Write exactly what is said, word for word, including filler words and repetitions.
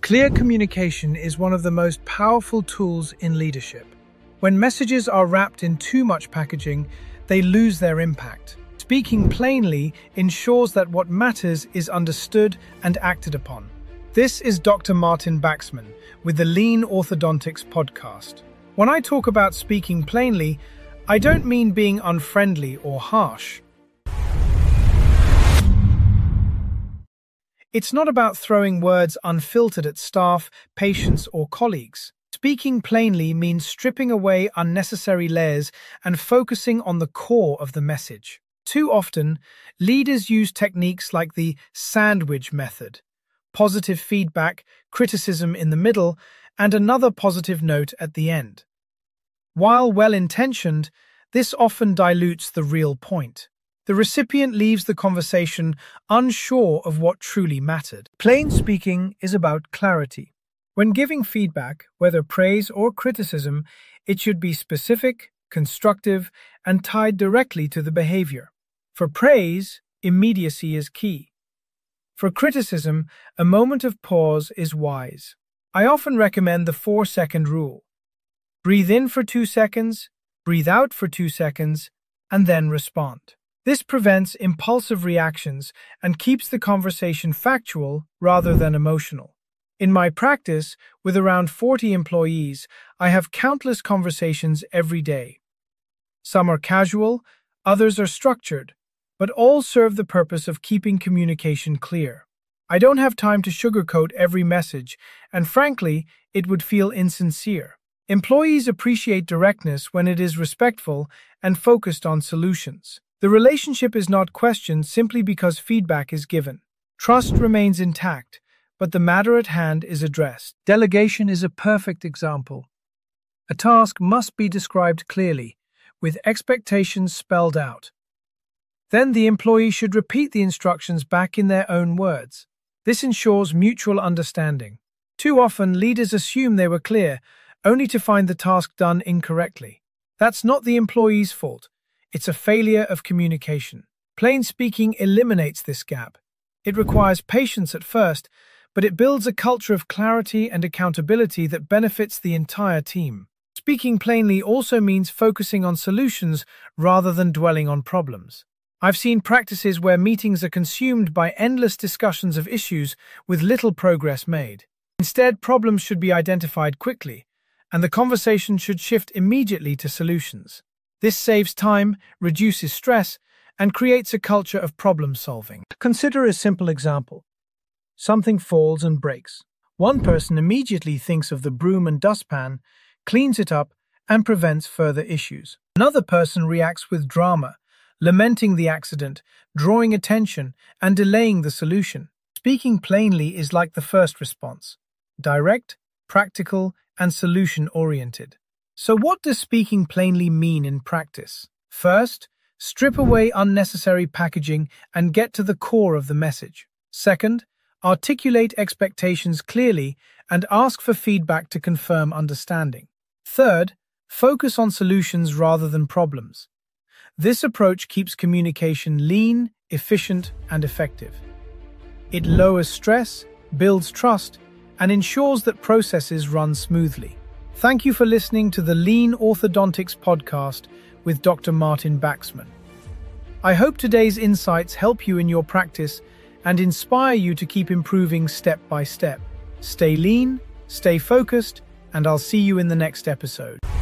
Clear communication is one of the most powerful tools in leadership. When messages are wrapped in too much packaging, they lose their impact. Speaking plainly ensures that what matters is understood and acted upon. This is Doctor Martin Baxman with the Lean Orthodontics podcast. When I talk about speaking plainly, I don't mean being unfriendly or harsh. It's not about throwing words unfiltered at staff, patients, or colleagues. Speaking plainly means stripping away unnecessary layers and focusing on the core of the message. Too often, leaders use techniques like the sandwich method: positive feedback, criticism in the middle, and another positive note at the end. While well-intentioned, this often dilutes the real point. The recipient leaves the conversation unsure of what truly mattered. Plain speaking is about clarity. When giving feedback, whether praise or criticism, it should be specific, constructive, and tied directly to the behavior. For praise, immediacy is key. For criticism, a moment of pause is wise. I often recommend the four-second rule. Breathe in for two seconds, breathe out for two seconds, and then respond. This prevents impulsive reactions and keeps the conversation factual rather than emotional. In my practice, with around forty employees, I have countless conversations every day. Some are casual, others are structured, but all serve the purpose of keeping communication clear. I don't have time to sugarcoat every message, and frankly, it would feel insincere. Employees appreciate directness when it is respectful and focused on solutions. The relationship is not questioned simply because feedback is given. Trust remains intact, but the matter at hand is addressed. Delegation is a perfect example. A task must be described clearly, with expectations spelled out. Then the employee should repeat the instructions back in their own words. This ensures mutual understanding. Too often, leaders assume they were clear, only to find the task done incorrectly. That's not the employee's fault. It's a failure of communication. Plain speaking eliminates this gap. It requires patience at first, but it builds a culture of clarity and accountability that benefits the entire team. Speaking plainly also means focusing on solutions rather than dwelling on problems. I've seen practices where meetings are consumed by endless discussions of issues with little progress made. Instead, problems should be identified quickly, and the conversation should shift immediately to solutions. This saves time, reduces stress, and creates a culture of problem-solving. Consider a simple example. Something falls and breaks. One person immediately thinks of the broom and dustpan, cleans it up, and prevents further issues. Another person reacts with drama, lamenting the accident, drawing attention, and delaying the solution. Speaking plainly is like the first response: direct, practical, and solution-oriented. So what does speaking plainly mean in practice? First, strip away unnecessary packaging and get to the core of the message. Second, articulate expectations clearly and ask for feedback to confirm understanding. Third, focus on solutions rather than problems. This approach keeps communication lean, efficient, and effective. It lowers stress, builds trust, and ensures that processes run smoothly. Thank you for listening to the Lean Orthodontics podcast with Doctor Martin Baxman. I hope today's insights help you in your practice and inspire you to keep improving step by step. Stay lean, stay focused, and I'll see you in the next episode.